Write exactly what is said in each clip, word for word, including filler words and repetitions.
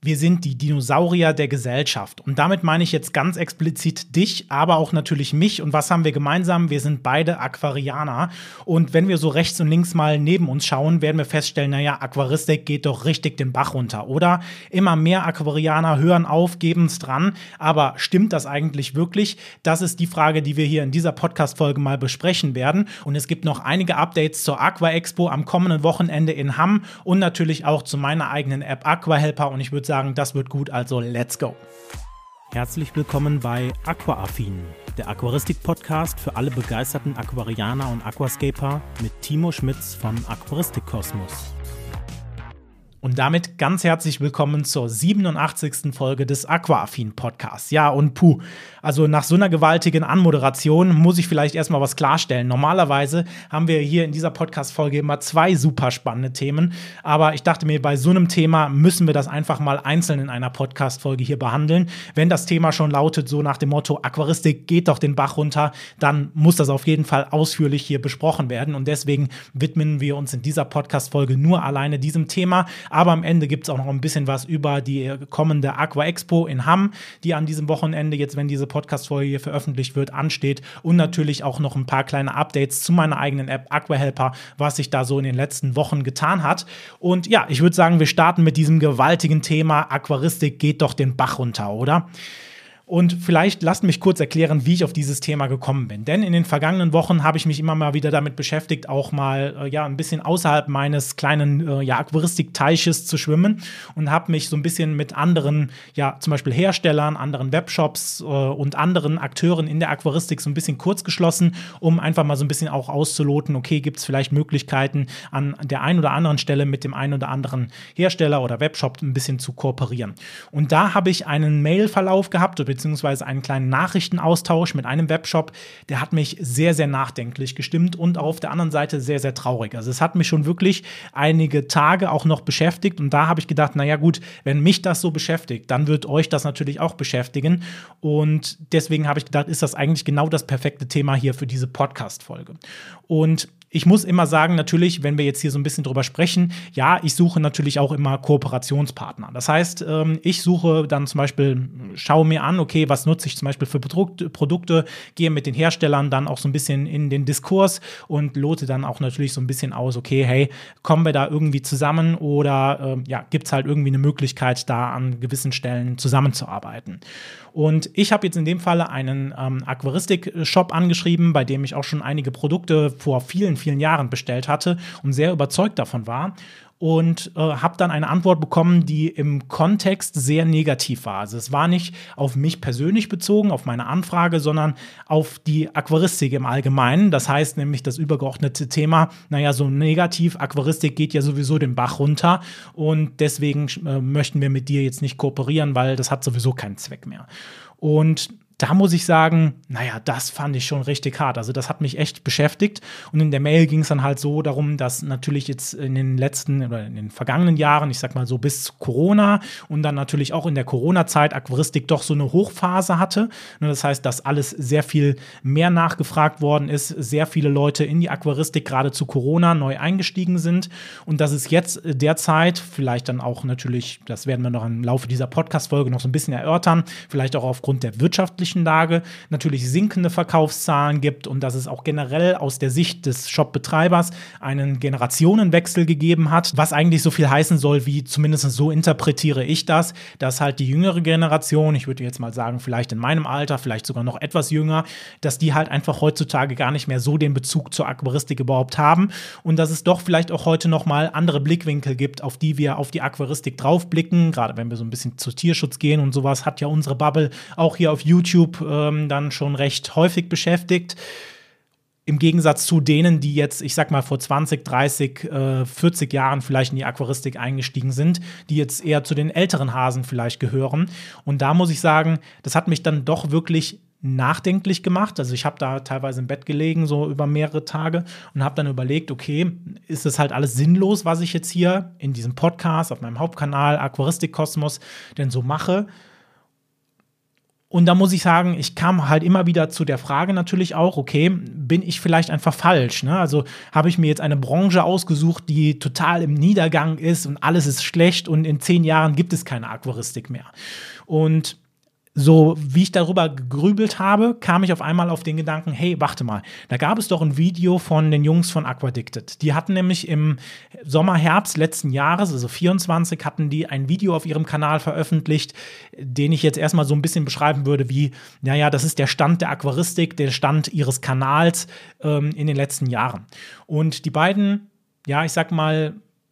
Wir sind die Dinosaurier der Gesellschaft. Und damit meine ich jetzt ganz explizit dich, aber auch natürlich mich. Und was haben wir gemeinsam? Wir sind beide Aquarianer. Und wenn wir so rechts und links mal neben uns schauen, werden wir feststellen, naja, Aquaristik geht doch richtig den Bach runter, oder? Immer mehr Aquarianer hören auf, geben es dran. Aber stimmt das eigentlich wirklich? Das ist die Frage, die wir hier in dieser Podcast-Folge mal besprechen werden. Und es gibt noch einige Updates zur Aqua Expo am kommenden Wochenende in Hamm und natürlich auch zu meiner eigenen App Aquahelper. Und ich würde sagen, das wird gut, also let's go. Herzlich willkommen bei Aquaaffin, der Aquaristik-Podcast für alle begeisterten Aquarianer und Aquascaper mit Timo Schmitz von Aquaristik Kosmos. Und damit ganz herzlich willkommen zur siebenundachtzigsten Folge des Aquaaffin Podcasts. Ja, und puh, also nach so einer gewaltigen Anmoderation muss ich vielleicht erstmal was klarstellen. Normalerweise haben wir hier in dieser Podcast-Folge immer zwei super spannende Themen, aber ich dachte mir, bei so einem Thema müssen wir das einfach mal einzeln in einer Podcast-Folge hier behandeln. Wenn das Thema schon lautet, so nach dem Motto, Aquaristik geht doch den Bach runter, dann muss das auf jeden Fall ausführlich hier besprochen werden. Und deswegen widmen wir uns in dieser Podcast-Folge nur alleine diesem Thema. Aber am Ende gibt es auch noch ein bisschen was über die kommende Aqua Expo in Hamm, die an diesem Wochenende, jetzt wenn diese Podcast-Folge hier veröffentlicht wird, ansteht. Und natürlich auch noch ein paar kleine Updates zu meiner eigenen App Aquahelper, was sich da so in den letzten Wochen getan hat. Und ja, ich würde sagen, wir starten mit diesem gewaltigen Thema Aquaristik geht doch den Bach runter, oder? Und vielleicht lasst mich kurz erklären, wie ich auf dieses Thema gekommen bin. Denn in den vergangenen Wochen habe ich mich immer mal wieder damit beschäftigt, auch mal äh, ja ein bisschen außerhalb meines kleinen äh, ja, Aquaristik-Teiches zu schwimmen und habe mich so ein bisschen mit anderen, ja zum Beispiel Herstellern, anderen Webshops äh, und anderen Akteuren in der Aquaristik so ein bisschen kurz geschlossen, um einfach mal so ein bisschen auch auszuloten, okay, gibt es vielleicht Möglichkeiten an der einen oder anderen Stelle mit dem einen oder anderen Hersteller oder Webshop ein bisschen zu kooperieren. Und da habe ich einen Mailverlauf gehabt, beziehungsweise einen kleinen Nachrichtenaustausch mit einem Webshop, der hat mich sehr, sehr nachdenklich gestimmt und auf der anderen Seite sehr, sehr traurig. Also es hat mich schon wirklich einige Tage auch noch beschäftigt und da habe ich gedacht, naja gut, wenn mich das so beschäftigt, dann wird euch das natürlich auch beschäftigen und deswegen habe ich gedacht, ist das eigentlich genau das perfekte Thema hier für diese Podcast-Folge. Und ich muss immer sagen, natürlich, wenn wir jetzt hier so ein bisschen drüber sprechen, ja, ich suche natürlich auch immer Kooperationspartner. Das heißt, ich suche dann zum Beispiel, schaue mir an, okay, was nutze ich zum Beispiel für Produkte, gehe mit den Herstellern dann auch so ein bisschen in den Diskurs und lote dann auch natürlich so ein bisschen aus, okay, hey, kommen wir da irgendwie zusammen oder äh, ja, gibt es halt irgendwie eine Möglichkeit, da an gewissen Stellen zusammenzuarbeiten. Und ich habe jetzt in dem Falle einen ähm, Aquaristik-Shop angeschrieben, bei dem ich auch schon einige Produkte vor vielen, vielen Jahren bestellt hatte und sehr überzeugt davon war. Und äh, habe dann eine Antwort bekommen, die im Kontext sehr negativ war. Also es war nicht auf mich persönlich bezogen, auf meine Anfrage, sondern auf die Aquaristik im Allgemeinen. Das heißt nämlich das übergeordnete Thema, naja, so negativ, Aquaristik geht ja sowieso den Bach runter und deswegen äh, möchten wir mit dir jetzt nicht kooperieren, weil das hat sowieso keinen Zweck mehr. Und da muss ich sagen, naja, das fand ich schon richtig hart. Also das hat mich echt beschäftigt. Und in der Mail ging es dann halt so darum, dass natürlich jetzt in den letzten oder in den vergangenen Jahren, ich sag mal so bis zu Corona und dann natürlich auch in der Corona-Zeit Aquaristik doch so eine Hochphase hatte. Das heißt, dass alles sehr viel mehr nachgefragt worden ist, sehr viele Leute in die Aquaristik gerade zu Corona neu eingestiegen sind und dass es jetzt derzeit vielleicht dann auch natürlich, das werden wir noch im Laufe dieser Podcast-Folge noch so ein bisschen erörtern, vielleicht auch aufgrund der wirtschaftlichen Lage natürlich sinkende Verkaufszahlen gibt und dass es auch generell aus der Sicht des Shop-Betreibers einen Generationenwechsel gegeben hat, was eigentlich so viel heißen soll, wie zumindest so interpretiere ich das, dass halt die jüngere Generation, ich würde jetzt mal sagen, vielleicht in meinem Alter, vielleicht sogar noch etwas jünger, dass die halt einfach heutzutage gar nicht mehr so den Bezug zur Aquaristik überhaupt haben und dass es doch vielleicht auch heute noch mal andere Blickwinkel gibt, auf die wir auf die Aquaristik draufblicken, gerade wenn wir so ein bisschen zu Tierschutz gehen und sowas, hat ja unsere Bubble auch hier auf YouTube ähm, dann schon recht häufig beschäftigt. Im Gegensatz zu denen, die jetzt, ich sag mal, vor zwanzig, dreißig, äh, vierzig Jahren vielleicht in die Aquaristik eingestiegen sind, die jetzt eher zu den älteren Hasen vielleicht gehören. Und da muss ich sagen, das hat mich dann doch wirklich nachdenklich gemacht. Also ich habe da teilweise im Bett gelegen, so über mehrere Tage und habe dann überlegt, okay, ist das halt alles sinnlos, was ich jetzt hier in diesem Podcast, auf meinem Hauptkanal Aquaristik Kosmos denn so mache? Und da muss ich sagen, ich kam halt immer wieder zu der Frage natürlich auch, okay, bin ich vielleicht einfach falsch? Ne? Also habe ich mir jetzt eine Branche ausgesucht, die total im Niedergang ist und alles ist schlecht und in zehn Jahren gibt es keine Aquaristik mehr. Und so wie ich darüber gegrübelt habe, kam ich auf einmal auf den Gedanken, hey, warte mal, da gab es doch ein Video von den Jungs von Aquaddicted. Die hatten nämlich im Sommer, Herbst letzten Jahres, also vierundzwanzig, hatten die ein Video auf ihrem Kanal veröffentlicht, den ich jetzt erstmal so ein bisschen beschreiben würde wie, naja, das ist der Stand der Aquaristik, der Stand ihres Kanals ähm, in den letzten Jahren. Und die beiden, ja, ich sag mal,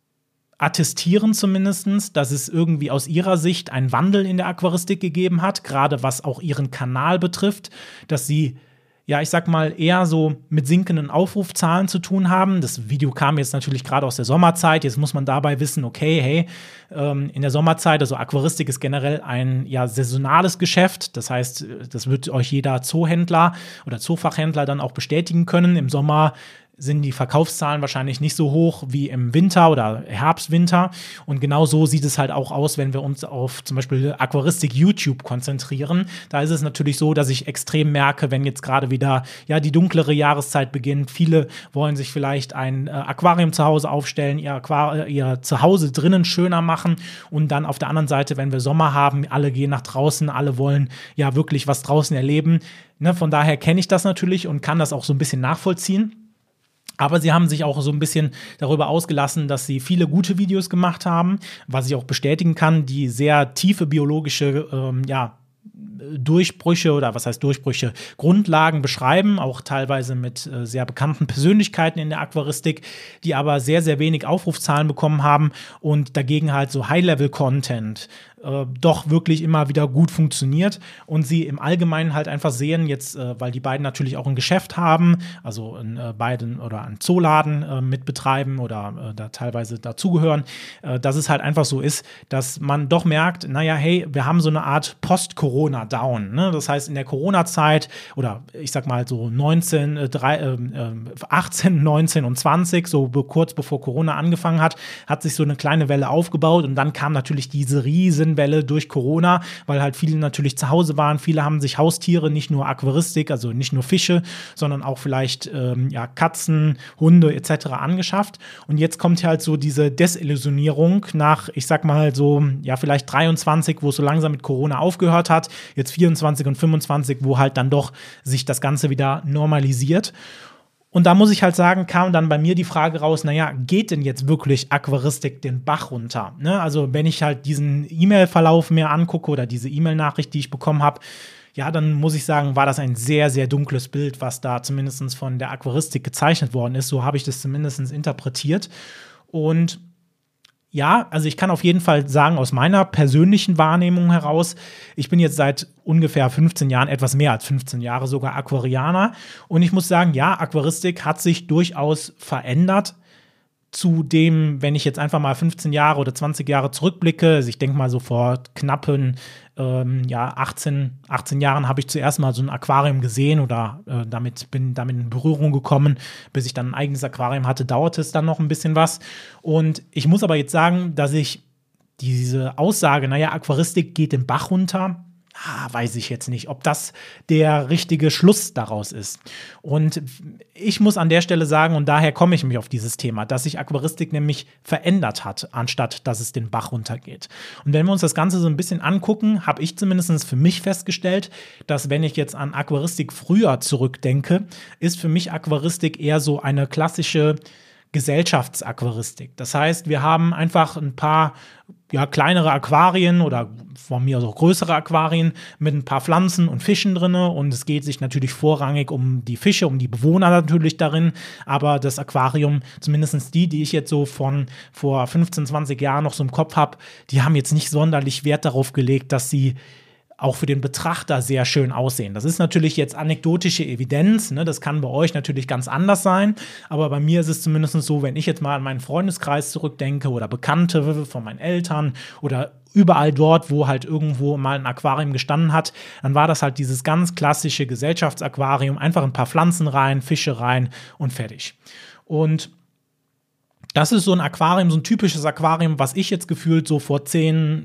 attestieren zumindest, dass es irgendwie aus ihrer Sicht einen Wandel in der Aquaristik gegeben hat, gerade was auch ihren Kanal betrifft, dass sie, ja, ich sag mal, eher so mit sinkenden Aufrufzahlen zu tun haben. Das Video kam jetzt natürlich gerade aus der Sommerzeit. Jetzt muss man dabei wissen, okay, hey, ähm, in der Sommerzeit, also Aquaristik ist generell ein ja saisonales Geschäft. Das heißt, das wird euch jeder Zoohändler oder Zoofachhändler dann auch bestätigen können. Im Sommer sind die Verkaufszahlen wahrscheinlich nicht so hoch wie im Winter oder Herbst, Winter. Und genau so sieht es halt auch aus, wenn wir uns auf zum Beispiel Aquaristik YouTube konzentrieren. Da ist es natürlich so, dass ich extrem merke, wenn jetzt gerade wieder ja die dunklere Jahreszeit beginnt. Viele wollen sich vielleicht ein äh, Aquarium zu Hause aufstellen, ihr, Aquar- ihr Zuhause drinnen schöner machen. Und dann auf der anderen Seite, wenn wir Sommer haben, alle gehen nach draußen, alle wollen ja wirklich was draußen erleben. Ne, von daher kenne ich das natürlich und kann das auch so ein bisschen nachvollziehen. Aber sie haben sich auch so ein bisschen darüber ausgelassen, dass sie viele gute Videos gemacht haben, was ich auch bestätigen kann, die sehr tiefe biologische, ähm, ja, Durchbrüche oder was heißt Durchbrüche, Grundlagen beschreiben, auch teilweise mit äh, sehr bekannten Persönlichkeiten in der Aquaristik, die aber sehr, sehr wenig Aufrufzahlen bekommen haben und dagegen halt so High-Level-Content äh, doch wirklich immer wieder gut funktioniert und sie im Allgemeinen halt einfach sehen, jetzt, äh, weil die beiden natürlich auch ein Geschäft haben, also in, äh, beiden oder einen Zooladen äh, mitbetreiben oder äh, da teilweise dazugehören, äh, dass es halt einfach so ist, dass man doch merkt, naja, hey, wir haben so eine Art Post-Corona-Down. Ne? Das heißt, in der Corona-Zeit oder ich sag mal so neunzehn, äh, drei, äh, achtzehn, neunzehn und zwanzig, so be- kurz bevor Corona angefangen hat, hat sich so eine kleine Welle aufgebaut und dann kam natürlich diese Riesenwelle durch Corona, weil halt viele natürlich zu Hause waren. Viele haben sich Haustiere, nicht nur Aquaristik, also nicht nur Fische, sondern auch vielleicht ähm, ja, Katzen, Hunde et cetera angeschafft. Und jetzt kommt halt so diese Desillusionierung nach, ich sag mal so, ja, vielleicht dreiundzwanzig, wo es so langsam mit Corona aufgehört hat, jetzt vierundzwanzig und fünfundzwanzig, wo halt dann doch sich das Ganze wieder normalisiert. Und da muss ich halt sagen, kam dann bei mir die Frage raus, naja, geht denn jetzt wirklich Aquaristik den Bach runter? Ne? Also wenn ich halt diesen E-Mail-Verlauf mir angucke oder diese E-Mail-Nachricht, die ich bekommen habe, ja, dann muss ich sagen, war das ein sehr, sehr dunkles Bild, was da zumindest von der Aquaristik gezeichnet worden ist. So habe ich das zumindest interpretiert. Und ja, also ich kann auf jeden Fall sagen, aus meiner persönlichen Wahrnehmung heraus, ich bin jetzt seit ungefähr fünfzehn Jahren, etwas mehr als fünfzehn Jahre sogar Aquarianer. Und ich muss sagen, ja, Aquaristik hat sich durchaus verändert zu dem, wenn ich jetzt einfach mal fünfzehn Jahre oder zwanzig Jahre zurückblicke. Also ich denke mal so vor knappen ähm, ja, achtzehn, achtzehn Jahren habe ich zuerst mal so ein Aquarium gesehen oder äh, damit bin damit in Berührung gekommen. Bis ich dann ein eigenes Aquarium hatte, dauerte es dann noch ein bisschen was. Und ich muss aber jetzt sagen, dass ich diese Aussage, naja, Aquaristik geht den Bach runter, Ah, weiß ich jetzt nicht, ob das der richtige Schluss daraus ist. Und ich muss an der Stelle sagen, und daher komme ich mich auf dieses Thema, dass sich Aquaristik nämlich verändert hat, anstatt dass es den Bach runtergeht. Und wenn wir uns das Ganze so ein bisschen angucken, habe ich zumindest für mich festgestellt, dass wenn ich jetzt an Aquaristik früher zurückdenke, ist für mich Aquaristik eher so eine klassische Gesellschaftsaquaristik. Das heißt, wir haben einfach ein paar ja, kleinere Aquarien oder von mir aus auch größere Aquarien mit ein paar Pflanzen und Fischen drin und es geht sich natürlich vorrangig um die Fische, um die Bewohner natürlich darin, aber das Aquarium, zumindest die, die ich jetzt so von vor fünfzehn, zwanzig Jahren noch so im Kopf habe, die haben jetzt nicht sonderlich Wert darauf gelegt, dass sie auch für den Betrachter sehr schön aussehen. Das ist natürlich jetzt anekdotische Evidenz, ne? Das kann bei euch natürlich ganz anders sein, aber bei mir ist es zumindest so, wenn ich jetzt mal an meinen Freundeskreis zurückdenke oder Bekannte von meinen Eltern oder überall dort, wo halt irgendwo mal ein Aquarium gestanden hat, dann war das halt dieses ganz klassische Gesellschaftsaquarium, einfach ein paar Pflanzen rein, Fische rein und fertig. Und das ist so ein Aquarium, so ein typisches Aquarium, was ich jetzt gefühlt so vor zehn,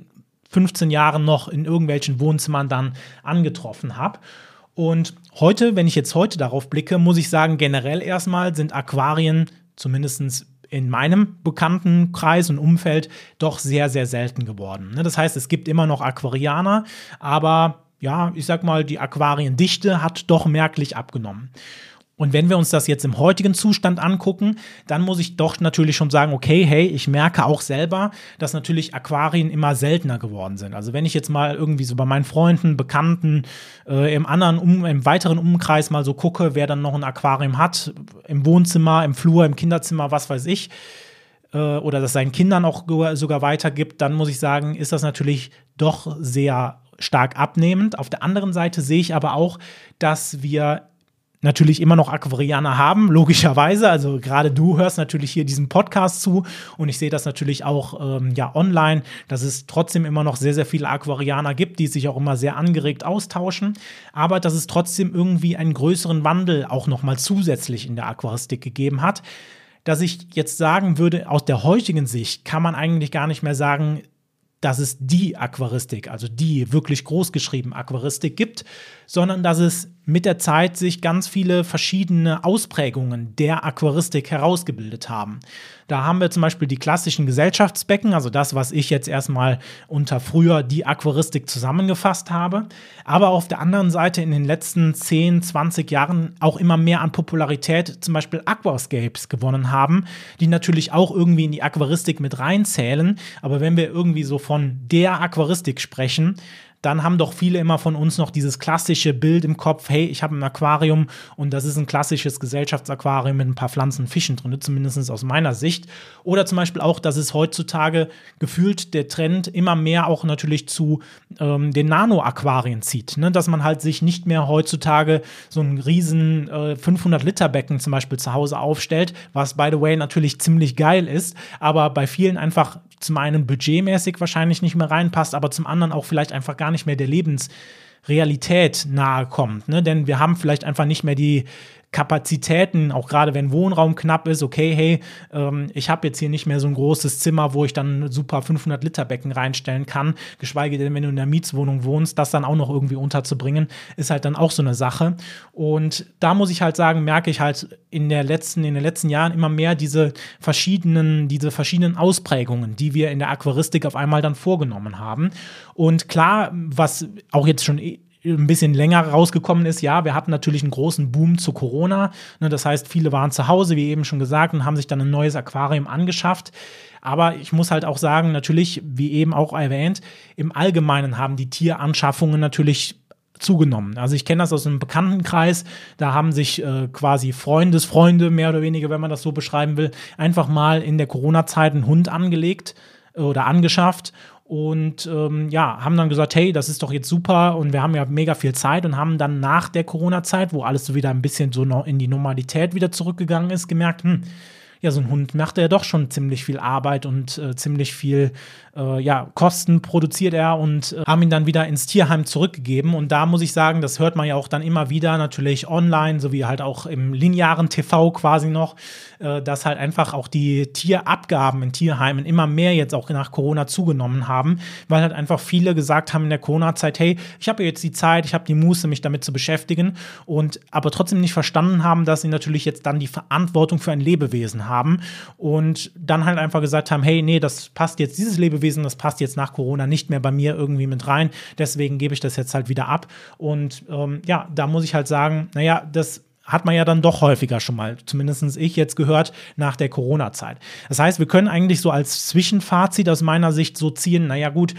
fünfzehn Jahren noch in irgendwelchen Wohnzimmern dann angetroffen habe. Und heute, wenn ich jetzt heute darauf blicke, muss ich sagen, generell erstmal sind Aquarien zumindest in meinem Bekanntenkreis und Umfeld doch sehr, sehr selten geworden. Das heißt, es gibt immer noch Aquarianer, aber ja, ich sag mal, die Aquariendichte hat doch merklich abgenommen. Und wenn wir uns das jetzt im heutigen Zustand angucken, dann muss ich doch natürlich schon sagen, okay, hey, ich merke auch selber, dass natürlich Aquarien immer seltener geworden sind. Also wenn ich jetzt mal irgendwie so bei meinen Freunden, Bekannten, äh, im anderen, um, im weiteren Umkreis mal so gucke, wer dann noch ein Aquarium hat, im Wohnzimmer, im Flur, im Kinderzimmer, was weiß ich, äh, oder das seinen Kindern auch sogar weitergibt, dann muss ich sagen, ist das natürlich doch sehr stark abnehmend. Auf der anderen Seite sehe ich aber auch, dass wir natürlich immer noch Aquarianer haben, logischerweise. Also gerade du hörst natürlich hier diesen Podcast zu und ich sehe das natürlich auch ähm, ja online, dass es trotzdem immer noch sehr, sehr viele Aquarianer gibt, die sich auch immer sehr angeregt austauschen, aber dass es trotzdem irgendwie einen größeren Wandel auch nochmal zusätzlich in der Aquaristik gegeben hat, dass ich jetzt sagen würde, aus der heutigen Sicht kann man eigentlich gar nicht mehr sagen, dass es die Aquaristik, also die wirklich großgeschrieben Aquaristik gibt, sondern dass es mit der Zeit sich ganz viele verschiedene Ausprägungen der Aquaristik herausgebildet haben. Da haben wir zum Beispiel die klassischen Gesellschaftsbecken, also das, was ich jetzt erstmal unter früher die Aquaristik zusammengefasst habe, aber auf der anderen Seite in den letzten zehn, zwanzig Jahren auch immer mehr an Popularität zum Beispiel Aquascapes gewonnen haben, die natürlich auch irgendwie in die Aquaristik mit reinzählen, aber wenn wir irgendwie so von der Aquaristik sprechen, dann haben doch viele immer von uns noch dieses klassische Bild im Kopf, hey, ich habe ein Aquarium und das ist ein klassisches Gesellschaftsaquarium mit ein paar Pflanzen und Fischen drin, zumindest aus meiner Sicht. Oder zum Beispiel auch, dass es heutzutage gefühlt der Trend immer mehr auch natürlich zu ähm, den Nano-Aquarien zieht, ne? Dass man halt sich nicht mehr heutzutage so ein riesen äh, fünfhundert Liter Becken zum Beispiel zu Hause aufstellt, was by the way natürlich ziemlich geil ist, aber bei vielen einfach zum einen budgetmäßig wahrscheinlich nicht mehr reinpasst, aber zum anderen auch vielleicht einfach gar nicht mehr der Lebensrealität nahe kommt, ne? Denn wir haben vielleicht einfach nicht mehr die Kapazitäten, auch gerade wenn Wohnraum knapp ist, okay, hey, ähm, ich habe jetzt hier nicht mehr so ein großes Zimmer, wo ich dann ein super fünfhundert Liter Becken reinstellen kann, geschweige denn, wenn du in der Mietswohnung wohnst, das dann auch noch irgendwie unterzubringen, ist halt dann auch so eine Sache. Und da muss ich halt sagen, merke ich halt in der letzten, in den letzten Jahren immer mehr diese verschiedenen, diese verschiedenen Ausprägungen, die wir in der Aquaristik auf einmal dann vorgenommen haben. Und klar, was auch jetzt schon ein bisschen länger rausgekommen ist, ja, wir hatten natürlich einen großen Boom zu Corona, ne, das heißt, viele waren zu Hause, wie eben schon gesagt, und haben sich dann ein neues Aquarium angeschafft, aber ich muss halt auch sagen, natürlich, wie eben auch erwähnt, im Allgemeinen haben die Tieranschaffungen natürlich zugenommen. Also ich kenne das aus einem Bekanntenkreis, da haben sich äh, quasi Freundesfreunde, mehr oder weniger, wenn man das so beschreiben will, einfach mal in der Corona-Zeit einen Hund angelegt äh, oder angeschafft. Und ähm, ja, haben dann gesagt, hey, das ist doch jetzt super und wir haben ja mega viel Zeit und haben dann nach der Corona-Zeit, wo alles so wieder ein bisschen so noch in die Normalität wieder zurückgegangen ist, gemerkt, hm, ja, so ein Hund macht ja doch schon ziemlich viel Arbeit und äh, ziemlich viel äh, ja, Kosten produziert er und äh, haben ihn dann wieder ins Tierheim zurückgegeben. Und da muss ich sagen, das hört man ja auch dann immer wieder, natürlich online, sowie halt auch im linearen T V quasi noch, äh, dass halt einfach auch die Tierabgaben in Tierheimen immer mehr jetzt auch nach Corona zugenommen haben, weil halt einfach viele gesagt haben in der Corona-Zeit, hey, ich habe jetzt die Zeit, ich habe die Muße, mich damit zu beschäftigen und aber trotzdem nicht verstanden haben, dass sie natürlich jetzt dann die Verantwortung für ein Lebewesen haben. haben und dann halt einfach gesagt haben, hey, nee, das passt jetzt, dieses Lebewesen, das passt jetzt nach Corona nicht mehr bei mir irgendwie mit rein, deswegen gebe ich das jetzt halt wieder ab und ähm, ja, da muss ich halt sagen, naja, das hat man ja dann doch häufiger schon mal, zumindest ich jetzt gehört, nach der Corona-Zeit. Das heißt, wir können eigentlich so als Zwischenfazit aus meiner Sicht so ziehen, naja gut,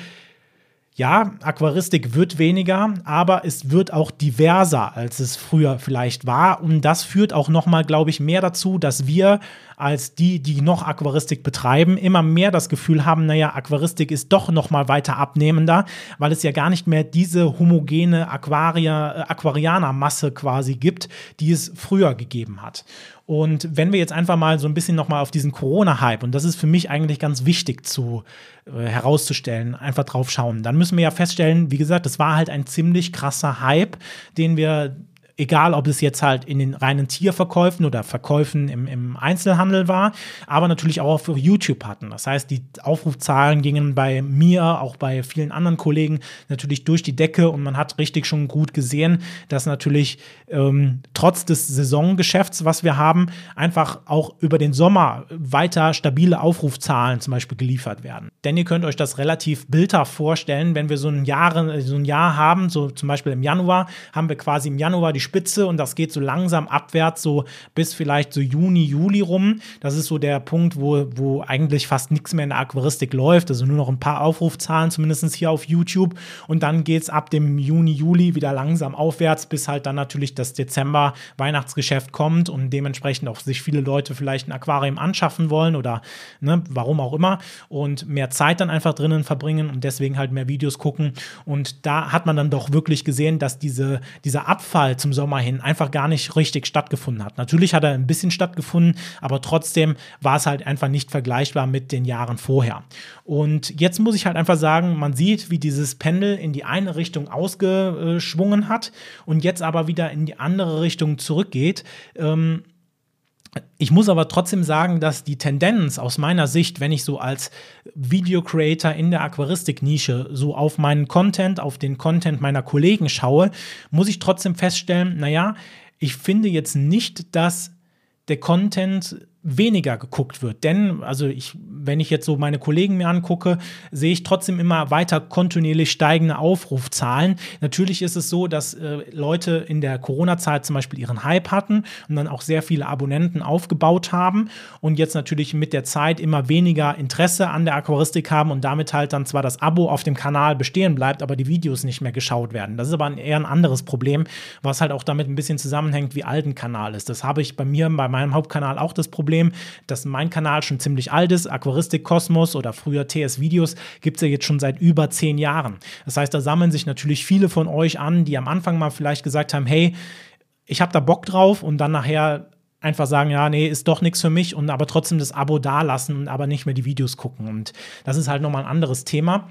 ja, Aquaristik wird weniger, aber es wird auch diverser, als es früher vielleicht war. Und das führt auch nochmal, glaube ich, mehr dazu, dass wir als die, die noch Aquaristik betreiben, immer mehr das Gefühl haben, naja, Aquaristik ist doch nochmal weiter abnehmender, weil es ja gar nicht mehr diese homogene Aquaria, äh, Aquarianermasse quasi gibt, die es früher gegeben hat. Und wenn wir jetzt einfach mal so ein bisschen nochmal auf diesen Corona-Hype, und das ist für mich eigentlich ganz wichtig zu äh, herauszustellen, einfach drauf schauen, dann müssen wir ja feststellen, wie gesagt, das war halt ein ziemlich krasser Hype, den wir Egal, ob es jetzt halt in den reinen Tierverkäufen oder Verkäufen im, im Einzelhandel war, aber natürlich auch auf YouTube hatten. Das heißt, die Aufrufzahlen gingen bei mir, auch bei vielen anderen Kollegen natürlich durch die Decke und man hat richtig schon gut gesehen, dass natürlich ähm, trotz des Saisongeschäfts, was wir haben, einfach auch über den Sommer weiter stabile Aufrufzahlen zum Beispiel geliefert werden. Denn ihr könnt euch das relativ bildhaft vorstellen, wenn wir so ein Jahr, so ein Jahr haben, so zum Beispiel im Januar, haben wir quasi im Januar die Spitze und das geht so langsam abwärts, so bis vielleicht so Juni, Juli rum. Das ist so der Punkt, wo, wo eigentlich fast nichts mehr in der Aquaristik läuft, also nur noch ein paar Aufrufzahlen, zumindest hier auf YouTube. Und dann geht es ab dem Juni, Juli wieder langsam aufwärts, bis halt dann natürlich das Dezember-Weihnachtsgeschäft kommt und dementsprechend auch sich viele Leute vielleicht ein Aquarium anschaffen wollen oder ne, warum auch immer und mehr Zeit dann einfach drinnen verbringen und deswegen halt mehr Videos gucken. Und da hat man dann doch wirklich gesehen, dass diese, dieser Abfall zum Sommer hin einfach gar nicht richtig stattgefunden hat. Natürlich hat er ein bisschen stattgefunden, aber trotzdem war es halt einfach nicht vergleichbar mit den Jahren vorher. Und jetzt muss ich halt einfach sagen, man sieht, wie dieses Pendel in die eine Richtung ausgeschwungen hat und jetzt aber wieder in die andere Richtung zurückgeht. Ähm, Ich muss aber trotzdem sagen, dass die Tendenz aus meiner Sicht, wenn ich so als Video-Creator in der Aquaristik-Nische so auf meinen Content, auf den Content meiner Kollegen schaue, muss ich trotzdem feststellen, naja, ich finde jetzt nicht, dass der Content weniger geguckt wird. Denn, also ich, wenn ich jetzt so meine Kollegen mir angucke, sehe ich trotzdem immer weiter kontinuierlich steigende Aufrufzahlen. Natürlich ist es so, dass äh, Leute in der Corona-Zeit zum Beispiel ihren Hype hatten und dann auch sehr viele Abonnenten aufgebaut haben und jetzt natürlich mit der Zeit immer weniger Interesse an der Aquaristik haben und damit halt dann zwar das Abo auf dem Kanal bestehen bleibt, aber die Videos nicht mehr geschaut werden. Das ist aber ein, eher ein anderes Problem, was halt auch damit ein bisschen zusammenhängt, wie alt ein Kanal ist. Das habe ich bei mir, bei meinem Hauptkanal auch das Problem, dass mein Kanal schon ziemlich alt ist. Aquaristik Kosmos oder früher T S Videos gibt es ja jetzt schon seit über zehn Jahren. Das heißt, da sammeln sich natürlich viele von euch an, die am Anfang mal vielleicht gesagt haben, hey, ich habe da Bock drauf und dann nachher einfach sagen, ja, nee, ist doch nichts für mich und aber trotzdem das Abo dalassen und aber nicht mehr die Videos gucken. Und das ist halt nochmal ein anderes Thema.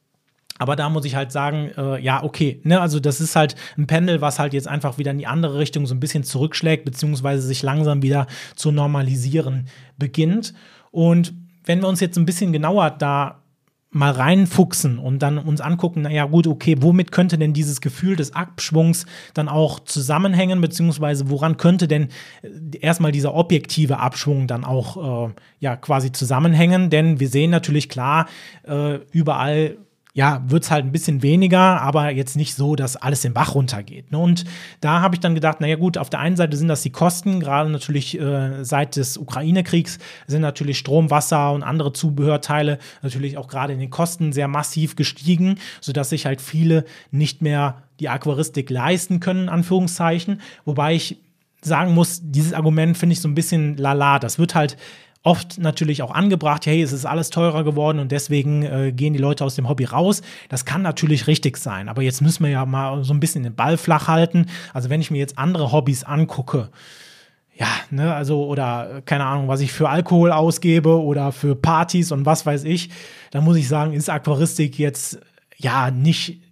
Aber da muss ich halt sagen, äh, ja, okay, ne, also das ist halt ein Pendel, was halt jetzt einfach wieder in die andere Richtung so ein bisschen zurückschlägt, beziehungsweise sich langsam wieder zu normalisieren beginnt. Und wenn wir uns jetzt ein bisschen genauer da mal reinfuchsen und dann uns angucken, naja gut, okay, womit könnte denn dieses Gefühl des Abschwungs dann auch zusammenhängen, beziehungsweise woran könnte denn erstmal dieser objektive Abschwung dann auch äh, ja quasi zusammenhängen? Denn wir sehen natürlich klar, äh, überall ja, wird es halt ein bisschen weniger, aber jetzt nicht so, dass alles den Bach runtergeht. Ne? Und da habe ich dann gedacht, naja gut, auf der einen Seite sind das die Kosten, gerade natürlich äh, seit des Ukraine-Kriegs sind natürlich Strom, Wasser und andere Zubehörteile natürlich auch gerade in den Kosten sehr massiv gestiegen, sodass sich halt viele nicht mehr die Aquaristik leisten können, in Anführungszeichen. Wobei ich sagen muss, dieses Argument finde ich so ein bisschen lala. Das wird halt oft natürlich auch angebracht, hey, es ist alles teurer geworden und deswegen äh, gehen die Leute aus dem Hobby raus. Das kann natürlich richtig sein, aber jetzt müssen wir ja mal so ein bisschen den Ball flach halten. Also wenn ich mir jetzt andere Hobbys angucke, ja, ne, also oder keine Ahnung, was ich für Alkohol ausgebe oder für Partys und was weiß ich, dann muss ich sagen, ist Aquaristik jetzt ja nicht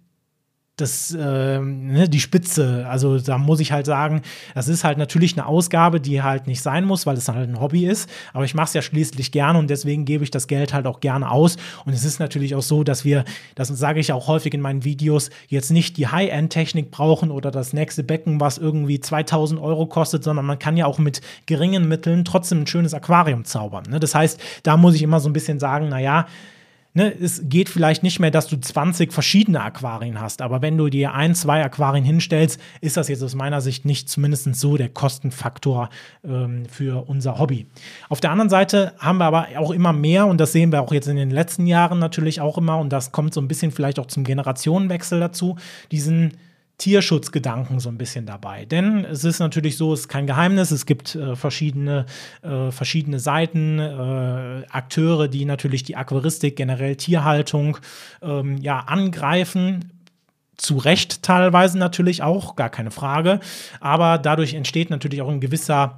das, äh, ne, die Spitze, also da muss ich halt sagen, das ist halt natürlich eine Ausgabe, die halt nicht sein muss, weil es halt ein Hobby ist, aber ich mache es ja schließlich gerne und deswegen gebe ich das Geld halt auch gerne aus und es ist natürlich auch so, dass wir, das sage ich auch häufig in meinen Videos, jetzt nicht die High-End-Technik brauchen oder das nächste Becken, was irgendwie zweitausend Euro kostet, sondern man kann ja auch mit geringen Mitteln trotzdem ein schönes Aquarium zaubern, ne? Das heißt, da muss ich immer so ein bisschen sagen, naja, Ne, es geht vielleicht nicht mehr, dass du zwanzig verschiedene Aquarien hast, aber wenn du dir ein, zwei Aquarien hinstellst, ist das jetzt aus meiner Sicht nicht zumindest so der Kostenfaktor ähm, für unser Hobby. Auf der anderen Seite haben wir aber auch immer mehr, und das sehen wir auch jetzt in den letzten Jahren natürlich auch immer, und das kommt so ein bisschen vielleicht auch zum Generationenwechsel dazu, diesen Tierschutzgedanken so ein bisschen dabei. Denn es ist natürlich so, es ist kein Geheimnis, es gibt äh, verschiedene, äh, verschiedene Seiten, äh, Akteure, die natürlich die Aquaristik, generell Tierhaltung ähm, ja, angreifen. Zu Recht teilweise natürlich auch, gar keine Frage. Aber dadurch entsteht natürlich auch ein gewisser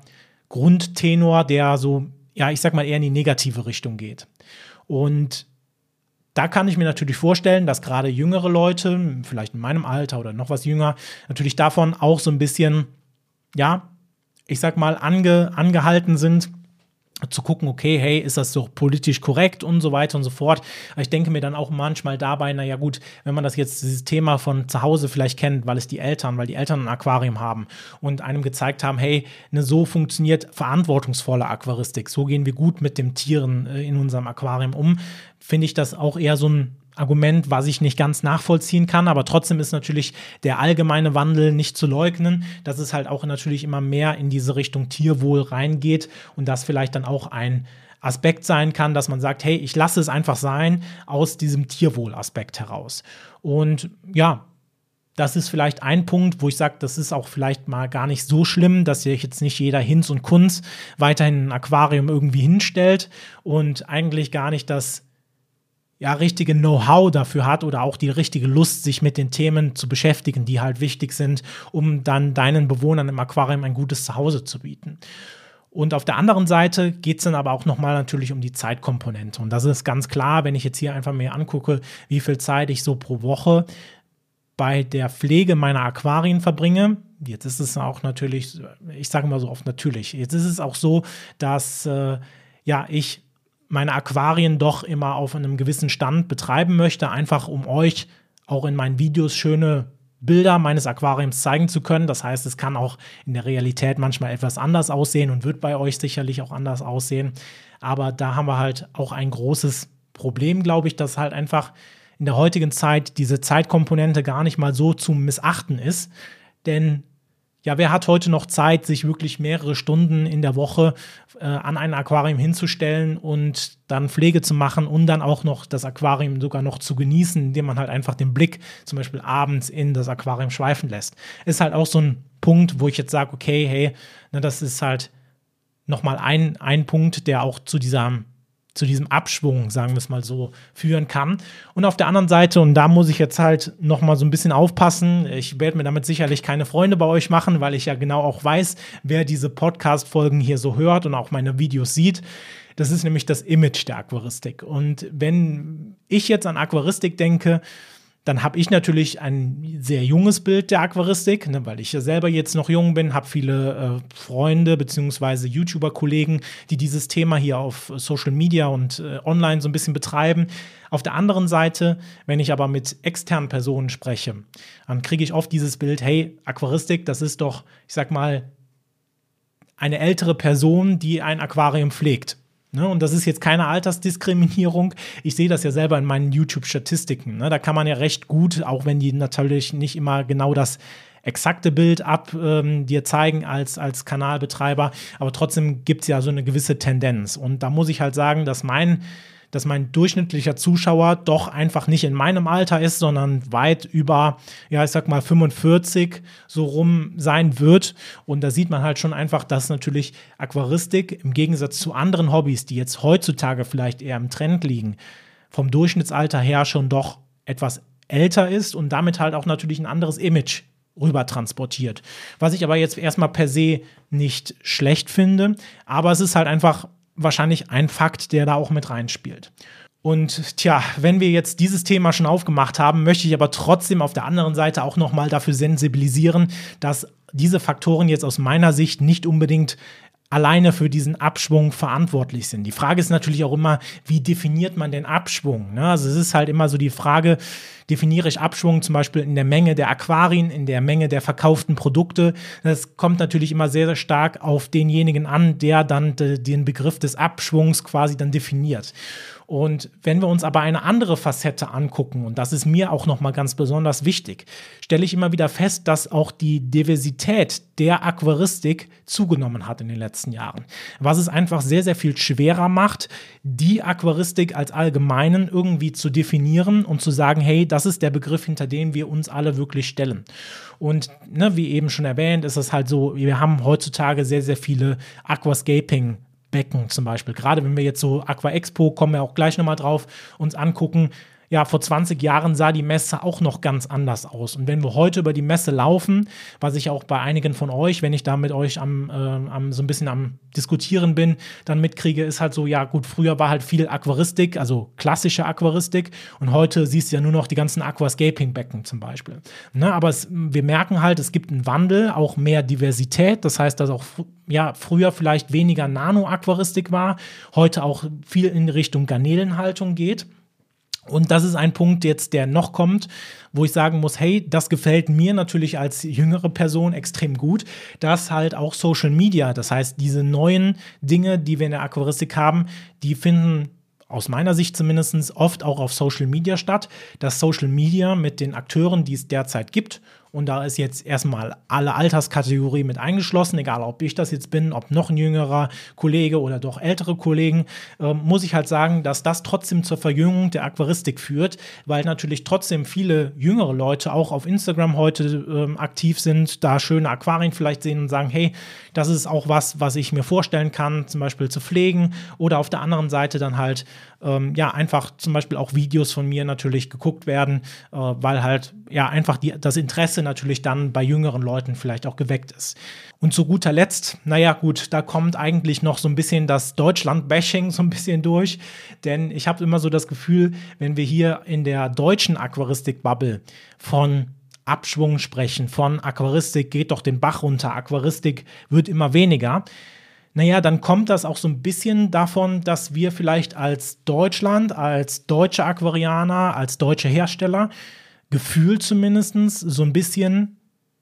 Grundtenor, der so, ja, ich sag mal, eher in die negative Richtung geht. Und da kann ich mir natürlich vorstellen, dass gerade jüngere Leute, vielleicht in meinem Alter oder noch was jünger, natürlich davon auch so ein bisschen, ja, ich sag mal, ange, angehalten sind, zu gucken, okay, hey, ist das so politisch korrekt und so weiter und so fort. Aber ich denke mir dann auch manchmal dabei, naja gut, wenn man das jetzt, dieses Thema von zu Hause vielleicht kennt, weil es die Eltern, weil die Eltern ein Aquarium haben und einem gezeigt haben, hey, ne, so funktioniert verantwortungsvolle Aquaristik, so gehen wir gut mit den Tieren äh, in unserem Aquarium um, finde ich das auch eher so ein Argument, was ich nicht ganz nachvollziehen kann, aber trotzdem ist natürlich der allgemeine Wandel nicht zu leugnen, dass es halt auch natürlich immer mehr in diese Richtung Tierwohl reingeht und das vielleicht dann auch ein Aspekt sein kann, dass man sagt, hey, ich lasse es einfach sein aus diesem Tierwohl-Aspekt heraus. Und ja, das ist vielleicht ein Punkt, wo ich sage, das ist auch vielleicht mal gar nicht so schlimm, dass sich jetzt nicht jeder Hinz und Kunz weiterhin ein Aquarium irgendwie hinstellt und eigentlich gar nicht das ja, richtige Know-how dafür hat oder auch die richtige Lust, sich mit den Themen zu beschäftigen, die halt wichtig sind, um dann deinen Bewohnern im Aquarium ein gutes Zuhause zu bieten. Und auf der anderen Seite geht es dann aber auch nochmal natürlich um die Zeitkomponente. Und das ist ganz klar, wenn ich jetzt hier einfach mir angucke, wie viel Zeit ich so pro Woche bei der Pflege meiner Aquarien verbringe. Jetzt ist es auch natürlich, ich sage mal so oft natürlich, jetzt ist es auch so, dass äh, ja, ich meine Aquarien doch immer auf einem gewissen Stand betreiben möchte, einfach um euch auch in meinen Videos schöne Bilder meines Aquariums zeigen zu können. Das heißt, es kann auch in der Realität manchmal etwas anders aussehen und wird bei euch sicherlich auch anders aussehen. Aber da haben wir halt auch ein großes Problem, glaube ich, dass halt einfach in der heutigen Zeit diese Zeitkomponente gar nicht mal so zu missachten ist. Denn ja, wer hat heute noch Zeit, sich wirklich mehrere Stunden in der Woche äh, an ein Aquarium hinzustellen und dann Pflege zu machen und dann auch noch das Aquarium sogar noch zu genießen, indem man halt einfach den Blick zum Beispiel abends in das Aquarium schweifen lässt. Ist halt auch so ein Punkt, wo ich jetzt sage, okay, hey, ne, das ist halt nochmal ein, ein Punkt, der auch zu dieser zu diesem Abschwung, sagen wir es mal so, führen kann. Und auf der anderen Seite, und da muss ich jetzt halt noch mal so ein bisschen aufpassen, ich werde mir damit sicherlich keine Freunde bei euch machen, weil ich ja genau auch weiß, wer diese Podcast-Folgen hier so hört und auch meine Videos sieht. Das ist nämlich das Image der Aquaristik. Und wenn ich jetzt an Aquaristik denke, dann habe ich natürlich ein sehr junges Bild der Aquaristik, ne, weil ich ja selber jetzt noch jung bin, habe viele äh, Freunde bzw. YouTuber-Kollegen, die dieses Thema hier auf Social Media und äh, online so ein bisschen betreiben. Auf der anderen Seite, wenn ich aber mit externen Personen spreche, dann kriege ich oft dieses Bild, hey, Aquaristik, das ist doch, ich sag mal, eine ältere Person, die ein Aquarium pflegt. Ne, und das ist jetzt keine Altersdiskriminierung. Ich sehe das ja selber in meinen YouTube-Statistiken. Ne, da kann man ja recht gut, auch wenn die natürlich nicht immer genau das exakte Bild ab ähm, dir zeigen als, als Kanalbetreiber, aber trotzdem gibt es ja so eine gewisse Tendenz. Und da muss ich halt sagen, dass mein dass mein durchschnittlicher Zuschauer doch einfach nicht in meinem Alter ist, sondern weit über, ja, ich sag mal fünfundvierzig so rum sein wird. Und da sieht man halt schon einfach, dass natürlich Aquaristik im Gegensatz zu anderen Hobbys, die jetzt heutzutage vielleicht eher im Trend liegen, vom Durchschnittsalter her schon doch etwas älter ist und damit halt auch natürlich ein anderes Image rüber transportiert. Was ich aber jetzt erstmal per se nicht schlecht finde, aber es ist halt einfach wahrscheinlich ein Fakt, der da auch mit reinspielt. Und tja, wenn wir jetzt dieses Thema schon aufgemacht haben, möchte ich aber trotzdem auf der anderen Seite auch nochmal dafür sensibilisieren, dass diese Faktoren jetzt aus meiner Sicht nicht unbedingt alleine für diesen Abschwung verantwortlich sind. Die Frage ist natürlich auch immer, wie definiert man den Abschwung? Ne? Also es ist halt immer so die Frage, definiere ich Abschwung zum Beispiel in der Menge der Aquarien, in der Menge der verkauften Produkte. Das kommt natürlich immer sehr, sehr stark auf denjenigen an, der dann de, den Begriff des Abschwungs quasi dann definiert. Und wenn wir uns aber eine andere Facette angucken, und das ist mir auch nochmal ganz besonders wichtig, stelle ich immer wieder fest, dass auch die Diversität der Aquaristik zugenommen hat in den letzten Jahren. Was es einfach sehr, sehr viel schwerer macht, die Aquaristik als allgemeinen irgendwie zu definieren und zu sagen, hey, das ist der Begriff, hinter dem wir uns alle wirklich stellen. Und ne, wie eben schon erwähnt, ist es halt so, wir haben heutzutage sehr, sehr viele Aquascaping Becken zum Beispiel. Gerade wenn wir jetzt so Aqua Expo, kommen wir auch gleich nochmal drauf, uns angucken, ja, vor zwanzig Jahren sah die Messe auch noch ganz anders aus. Und wenn wir heute über die Messe laufen, was ich auch bei einigen von euch, wenn ich da mit euch am, äh, am so ein bisschen am Diskutieren bin, dann mitkriege, ist halt so, ja gut, früher war halt viel Aquaristik, also klassische Aquaristik, und heute siehst du ja nur noch die ganzen Aquascaping-Becken zum Beispiel. Ne, aber es, wir merken halt, es gibt einen Wandel, auch mehr Diversität, das heißt, dass auch ja, früher vielleicht weniger Nano-Aquaristik war, heute auch viel in Richtung Garnelenhaltung geht. Und das ist ein Punkt jetzt, der noch kommt, wo ich sagen muss, hey, das gefällt mir natürlich als jüngere Person extrem gut, dass halt auch Social Media, das heißt, diese neuen Dinge, die wir in der Aquaristik haben, die finden aus meiner Sicht zumindest oft auch auf Social Media statt, dass Social Media mit den Akteuren, die es derzeit gibt, und da ist jetzt erstmal alle Alterskategorien mit eingeschlossen, egal ob ich das jetzt bin, ob noch ein jüngerer Kollege oder doch ältere Kollegen, äh, muss ich halt sagen, dass das trotzdem zur Verjüngung der Aquaristik führt, weil natürlich trotzdem viele jüngere Leute auch auf Instagram heute äh, aktiv sind, da schöne Aquarien vielleicht sehen und sagen, hey, das ist auch was, was ich mir vorstellen kann, zum Beispiel zu pflegen, oder auf der anderen Seite dann halt ähm, ja einfach zum Beispiel auch Videos von mir natürlich geguckt werden, äh, weil halt ja einfach die, das Interesse natürlich dann bei jüngeren Leuten vielleicht auch geweckt ist. Und zu guter Letzt, naja gut, da kommt eigentlich noch so ein bisschen das Deutschland-Bashing so ein bisschen durch, denn ich habe immer so das Gefühl, wenn wir hier in der deutschen Aquaristik-Bubble von Abschwung sprechen, von Aquaristik geht doch den Bach runter, Aquaristik wird immer weniger, naja, dann kommt das auch so ein bisschen davon, dass wir vielleicht als Deutschland, als deutsche Aquarianer, als deutsche Hersteller gefühlt zumindest so ein bisschen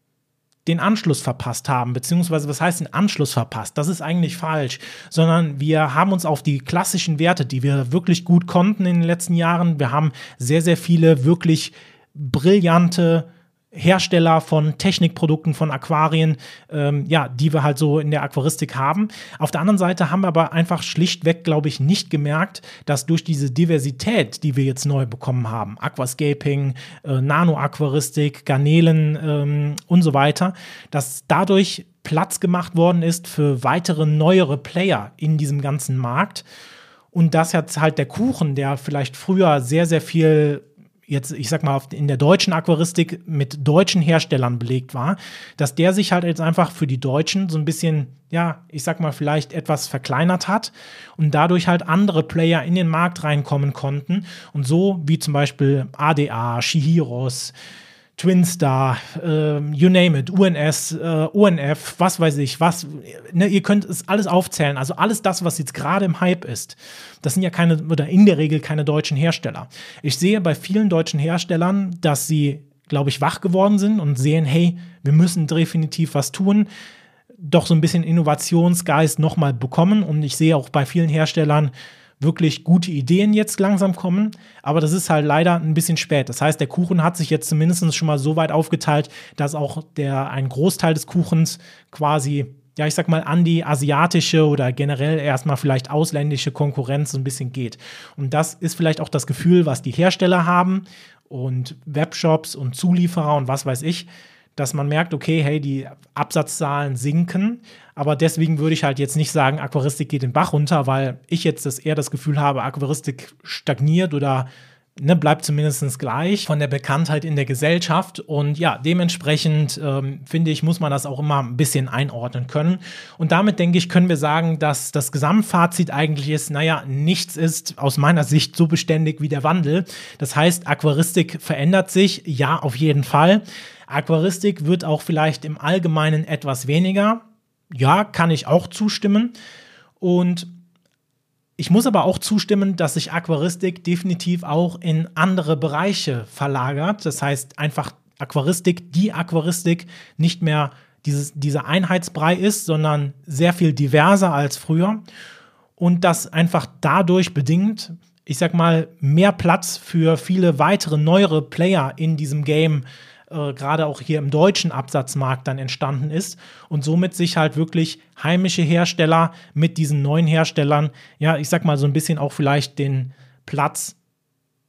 den Anschluss verpasst haben, beziehungsweise was heißt den Anschluss verpasst? Das ist eigentlich falsch, sondern wir haben uns auf die klassischen Werte, die wir wirklich gut konnten in den letzten Jahren, wir haben sehr, sehr viele wirklich brillante Hersteller von Technikprodukten, von Aquarien, ähm, ja, die wir halt so in der Aquaristik haben. Auf der anderen Seite haben wir aber einfach schlichtweg, glaube ich, nicht gemerkt, dass durch diese Diversität, die wir jetzt neu bekommen haben, Aquascaping, äh, Nano-Aquaristik, Garnelen ähm, und so weiter, dass dadurch Platz gemacht worden ist für weitere, neuere Player in diesem ganzen Markt. Und dass jetzt halt der Kuchen, der vielleicht früher sehr, sehr viel jetzt, ich sag mal, in der deutschen Aquaristik mit deutschen Herstellern belegt war, dass der sich halt jetzt einfach für die Deutschen so ein bisschen, ja, ich sag mal, vielleicht etwas verkleinert hat und dadurch halt andere Player in den Markt reinkommen konnten. Und so wie zum Beispiel A D A, Shihiros, Twinstar, äh, you name it, U N S, äh, O N F, was weiß ich, was, ne, ihr könnt es alles aufzählen, also alles das, was jetzt gerade im Hype ist, das sind ja keine, oder in der Regel keine deutschen Hersteller. Ich sehe bei vielen deutschen Herstellern, dass sie, glaube ich, wach geworden sind und sehen, hey, wir müssen definitiv was tun, doch so ein bisschen Innovationsgeist nochmal bekommen, und ich sehe auch bei vielen Herstellern wirklich gute Ideen jetzt langsam kommen, aber das ist halt leider ein bisschen spät. Das heißt, der Kuchen hat sich jetzt zumindest schon mal so weit aufgeteilt, dass auch der, ein Großteil des Kuchens quasi, ja, ich sag mal, an die asiatische oder generell erstmal vielleicht ausländische Konkurrenz so ein bisschen geht. Und das ist vielleicht auch das Gefühl, was die Hersteller haben und Webshops und Zulieferer und was weiß ich, dass man merkt, okay, hey, die Absatzzahlen sinken, aber deswegen würde ich halt jetzt nicht sagen, Aquaristik geht den Bach runter, weil ich jetzt das eher das Gefühl habe, Aquaristik stagniert oder ne, bleibt zumindest gleich von der Bekanntheit in der Gesellschaft, und ja, dementsprechend ähm, finde ich, muss man das auch immer ein bisschen einordnen können, und damit, denke ich, können wir sagen, dass das Gesamtfazit eigentlich ist, naja, nichts ist aus meiner Sicht so beständig wie der Wandel. Das heißt, Aquaristik verändert sich, ja, auf jeden Fall. Aquaristik wird auch vielleicht im Allgemeinen etwas weniger. Ja, kann ich auch zustimmen. Und ich muss aber auch zustimmen, dass sich Aquaristik definitiv auch in andere Bereiche verlagert. Das heißt einfach Aquaristik, die Aquaristik nicht mehr dieses, dieser Einheitsbrei ist, sondern sehr viel diverser als früher. Und das einfach dadurch bedingt, ich sag mal, mehr Platz für viele weitere, neuere Player in diesem Game Äh, gerade auch hier im deutschen Absatzmarkt dann entstanden ist, und somit sich halt wirklich heimische Hersteller mit diesen neuen Herstellern, ja, ich sag mal, so ein bisschen auch vielleicht den Platz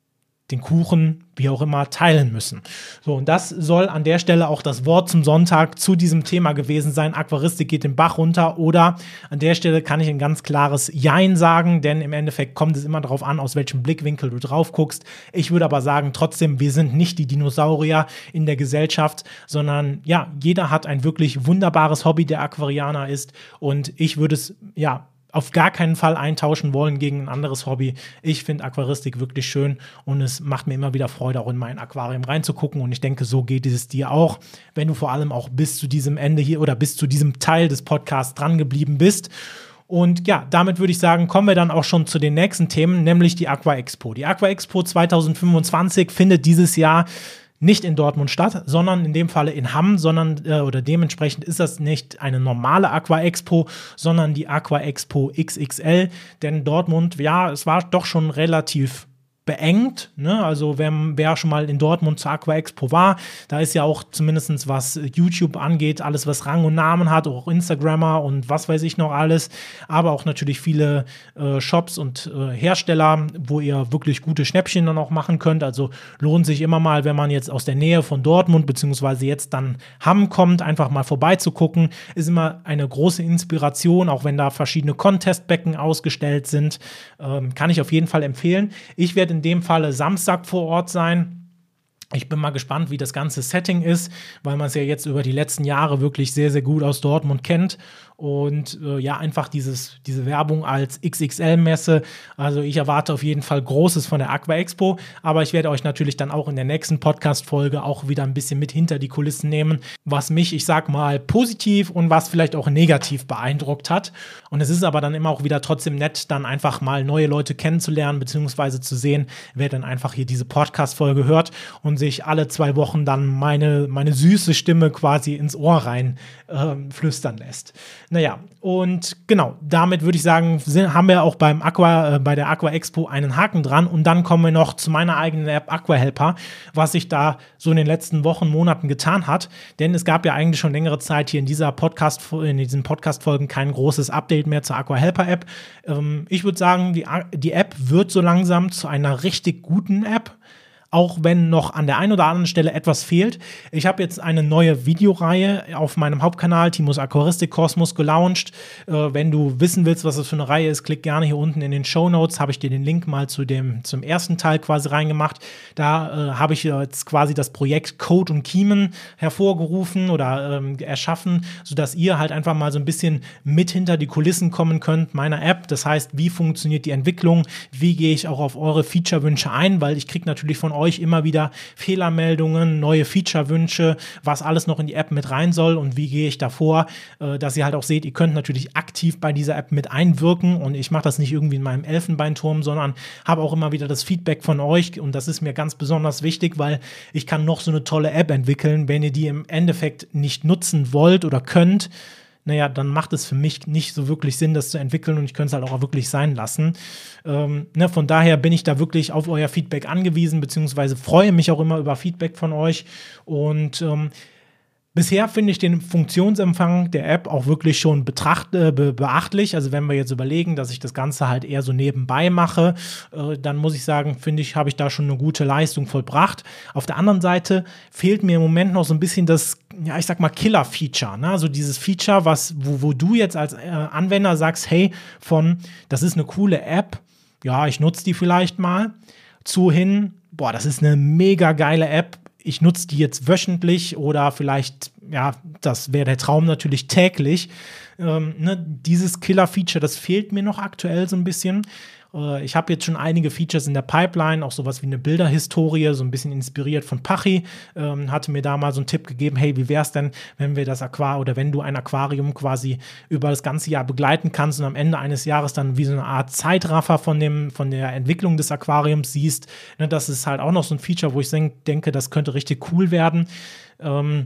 den Kuchen, wie auch immer, teilen müssen. So, und das soll an der Stelle auch das Wort zum Sonntag zu diesem Thema gewesen sein. Aquaristik geht den Bach runter, oder an der Stelle kann ich ein ganz klares Jein sagen, denn im Endeffekt kommt es immer darauf an, aus welchem Blickwinkel du drauf guckst. Ich würde aber sagen, trotzdem, wir sind nicht die Dinosaurier in der Gesellschaft, sondern ja, jeder hat ein wirklich wunderbares Hobby, der Aquarianer ist, und ich würde es, ja, auf gar keinen Fall eintauschen wollen gegen ein anderes Hobby. Ich finde Aquaristik wirklich schön und es macht mir immer wieder Freude, auch in mein Aquarium reinzugucken, und ich denke, so geht es dir auch, wenn du vor allem auch bis zu diesem Ende hier oder bis zu diesem Teil des Podcasts dran geblieben bist. Und ja, damit würde ich sagen, kommen wir dann auch schon zu den nächsten Themen, nämlich die Aqua Expo. Die Aqua Expo zwanzig fünfundzwanzig findet dieses Jahr nicht in Dortmund statt, sondern in dem Falle in Hamm, sondern äh, oder dementsprechend ist das nicht eine normale Aqua Expo, sondern die Aqua Expo X X L, denn Dortmund, ja, es war doch schon relativ beengt, ne? Also wer, wer schon mal in Dortmund zur Aqua Expo war, da ist ja auch zumindest was YouTube angeht, alles was Rang und Namen hat, auch Instagrammer und was weiß ich noch alles, aber auch natürlich viele äh, Shops und äh, Hersteller, wo ihr wirklich gute Schnäppchen dann auch machen könnt. Also lohnt sich immer mal, wenn man jetzt aus der Nähe von Dortmund beziehungsweise jetzt dann Hamm kommt, einfach mal vorbeizugucken, ist immer eine große Inspiration, auch wenn da verschiedene Contestbecken ausgestellt sind, ähm, kann ich auf jeden Fall empfehlen. Ich werde in dem Falle Samstag vor Ort sein. Ich bin mal gespannt, wie das ganze Setting ist, weil man es ja jetzt über die letzten Jahre wirklich sehr, sehr gut aus Dortmund kennt. Und äh, ja, einfach dieses, diese Werbung als X X L-Messe. Also ich erwarte auf jeden Fall Großes von der Aqua Expo, aber ich werde euch natürlich dann auch in der nächsten Podcast-Folge auch wieder ein bisschen mit hinter die Kulissen nehmen, was mich, ich sag mal, positiv und was vielleicht auch negativ beeindruckt hat. Und es ist aber dann immer auch wieder trotzdem nett, dann einfach mal neue Leute kennenzulernen, beziehungsweise zu sehen, wer dann einfach hier diese Podcast-Folge hört und sich alle zwei Wochen dann meine, meine süße Stimme quasi ins Ohr rein äh, flüstern lässt. Naja, und genau, damit würde ich sagen, sind, haben wir auch beim Aqua, äh, bei der Aqua Expo einen Haken dran, und dann kommen wir noch zu meiner eigenen App Aqua Helper, was sich da so in den letzten Wochen, Monaten getan hat, denn es gab ja eigentlich schon längere Zeit hier in dieser Podcast, in diesen Podcast-Folgen kein großes Update mehr zur Aqua Helper App. Ähm, ich würde sagen, die, die App wird so langsam zu einer richtig guten App, auch wenn noch an der einen oder anderen Stelle etwas fehlt. Ich habe jetzt eine neue Videoreihe auf meinem Hauptkanal, Timos Aquaristik Kosmos, gelauncht. Äh, wenn du wissen willst, was das für eine Reihe ist, klick gerne hier unten in den Shownotes, habe ich dir den Link mal zu dem, zum ersten Teil quasi reingemacht. Da äh, habe ich jetzt quasi das Projekt Code und Kiemen hervorgerufen oder ähm, erschaffen, sodass ihr halt einfach mal so ein bisschen mit hinter die Kulissen kommen könnt meiner App. Das heißt, wie funktioniert die Entwicklung, wie gehe ich auch auf eure Feature-Wünsche ein, weil ich kriege natürlich von euch immer wieder Fehlermeldungen, neue Feature-Wünsche, was alles noch in die App mit rein soll und wie gehe ich davor, äh, dass ihr halt auch seht, ihr könnt natürlich aktiv bei dieser App mit einwirken, und ich mache das nicht irgendwie in meinem Elfenbeinturm, sondern habe auch immer wieder das Feedback von euch, und das ist mir ganz besonders wichtig, weil ich kann noch so eine tolle App entwickeln, wenn ihr die im Endeffekt nicht nutzen wollt oder könnt, naja, dann macht es für mich nicht so wirklich Sinn, das zu entwickeln, und ich könnte es halt auch wirklich sein lassen. Ähm, ne, von daher bin ich da wirklich auf euer Feedback angewiesen, beziehungsweise freue mich auch immer über Feedback von euch, und ähm, bisher finde ich den Funktionsumfang der App auch wirklich schon betracht, äh, be- beachtlich. Also wenn wir jetzt überlegen, dass ich das Ganze halt eher so nebenbei mache, äh, dann muss ich sagen, finde ich, habe ich da schon eine gute Leistung vollbracht. Auf der anderen Seite fehlt mir im Moment noch so ein bisschen das, ja, ich sag mal, Killer-Feature. Ne? Also dieses Feature, was, wo, wo du jetzt als äh, Anwender sagst, hey, von, das ist eine coole App, ja, ich nutze die vielleicht mal, zu hin, boah, das ist eine mega geile App, ich nutze die jetzt wöchentlich oder vielleicht, ja, das wäre der Traum natürlich täglich. Ähm, ne, dieses Killer-Feature, das fehlt mir noch aktuell so ein bisschen. Äh, ich habe jetzt schon einige Features in der Pipeline, auch sowas wie eine Bilderhistorie, so ein bisschen inspiriert von Pachi. Ähm, hatte mir da mal so einen Tipp gegeben, hey, wie wäre es denn, wenn wir das Aquarium oder wenn du ein Aquarium quasi über das ganze Jahr begleiten kannst und am Ende eines Jahres dann wie so eine Art Zeitraffer von, dem, von der Entwicklung des Aquariums siehst. Ne, das ist halt auch noch so ein Feature, wo ich denke, das könnte richtig cool werden. Ähm,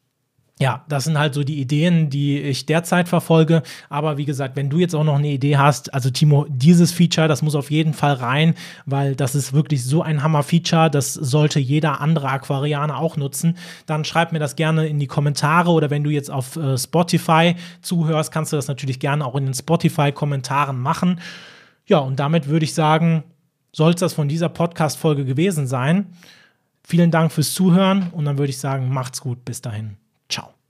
Ja, das sind halt so die Ideen, die ich derzeit verfolge. Aber wie gesagt, wenn du jetzt auch noch eine Idee hast, also Timo, dieses Feature, das muss auf jeden Fall rein, weil das ist wirklich so ein Hammer-Feature, das sollte jeder andere Aquarianer auch nutzen. Dann schreib mir das gerne in die Kommentare, oder wenn du jetzt auf äh, Spotify zuhörst, kannst du das natürlich gerne auch in den Spotify-Kommentaren machen. Ja, und damit würde ich sagen, soll es das von dieser Podcast-Folge gewesen sein. Vielen Dank fürs Zuhören und dann würde ich sagen, macht's gut. Bis dahin. Ciao.